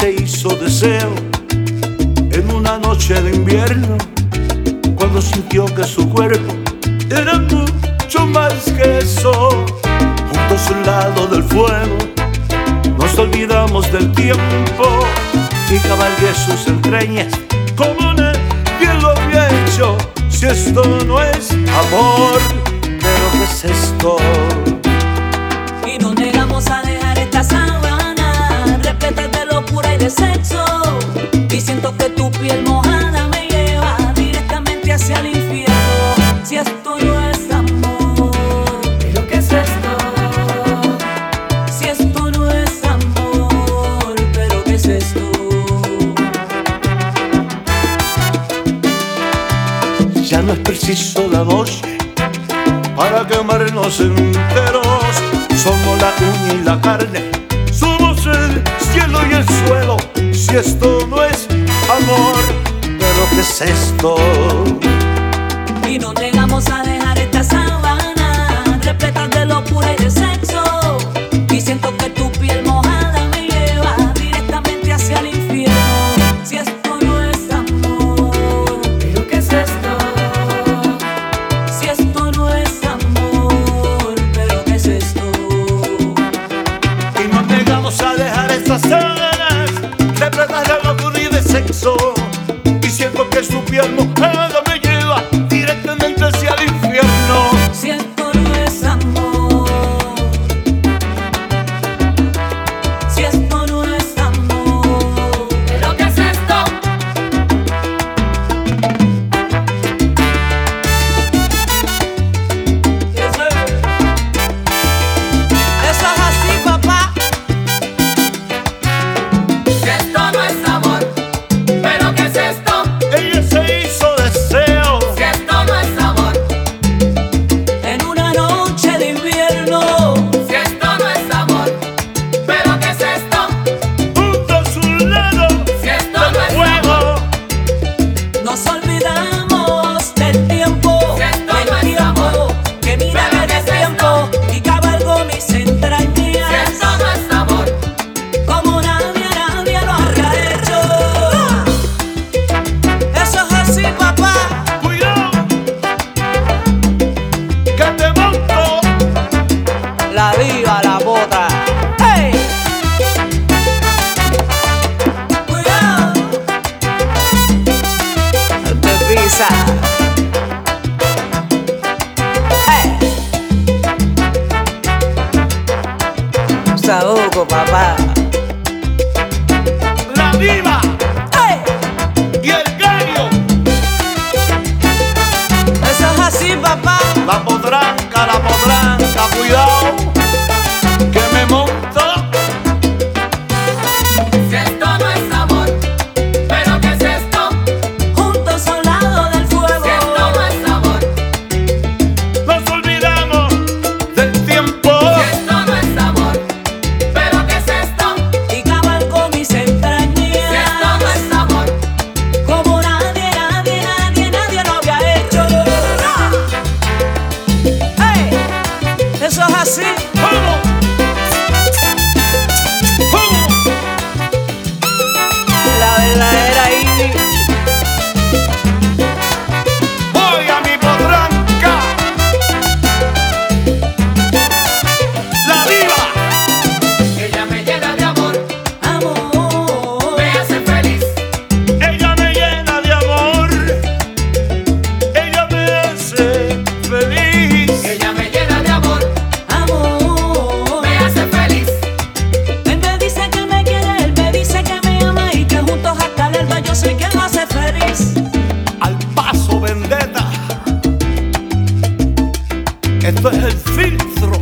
se hizo deseo en una noche de invierno, cuando sintió que su cuerpo era mucho más que eso. Juntos al lado del fuego nos olvidamos del tiempo y cabalgué sus entrañas como nadie lo había hecho. Si esto no es amor, ¿pero qué es esto? Y nos negamos a dejar esta sábana repleta de locura y de sexo. Y siento que tu piel mojada me lleva directamente hacia el infierno. Si esto no es amor, ¿pero qué es esto? Si esto no es amor, ¿pero qué es esto? Ya no es preciso la noche para quemarnos enteros. Somos la uña y la carne, somos el cielo y el suelo. Si esto no es amor, ¿pero qué es esto? Y nos negamos a dejar esta sábana repleta de locura y de sexo. Y siento que tu piel mojada me lleva directamente hacia el infierno. Si esto no es amor, ¿pero qué es esto? Si esto no es amor, ¿pero qué es esto? Y nos negamos a dejar estas sábanas repletas de locura y de sexo. Y siento que su piel mojada me lleva directamente hacia el infierno. Si esto no es amor, si esto no es amor, ¿pero qué es esto? Eso es así, papá. Si esto no es amor, ¿pero qué es esto? Ella se hizo deseo. Si esto no es amor, en una noche de invierno. Si esto no es amor, ¿pero qué es esto? Junto a su lado Si esto del no es fuego. nos olvidamos del tiempo, Si esto del no es tiempo, amor, que mira ¿pero el qué es tiempo y cabalgó mis entrañas. Si esto no es amor, Como nadie lo había hecho. Eso es así, papá. Cuidado, que te monto. La viva la bota. ¡Hey! Cuidado. Te pisa. ¡Hey! Saúco, papá. La diva ¡Hey! y el gallo. Eso es así, papá. La potranca, cuidado, que me monto. si esto no es amor, ¿pero qué es esto? Juntos al lado del fuego. Si esto no es amor, Nos olvidamos del tiempo. si esto no es amor, ¿pero qué es esto? Y cabalgó mis entrañas. Si esto no es amor, Como nadie lo había hecho. ¡Hey! Eso es así. ¡Vamos! ¡Vamos! La verdadera Ivy. Voy a mi potranca. La diva. ella me llena de amor, Amor. me hace feliz. Ella me llena de amor. Ella me hace feliz. Ella me llena de amor, Amor. me hace feliz. Él me dice que me quiere, él me dice que me ama y que juntos hasta el alba yo soy quien lo hace feliz. Al paso, vendetta. Esto es el filtro.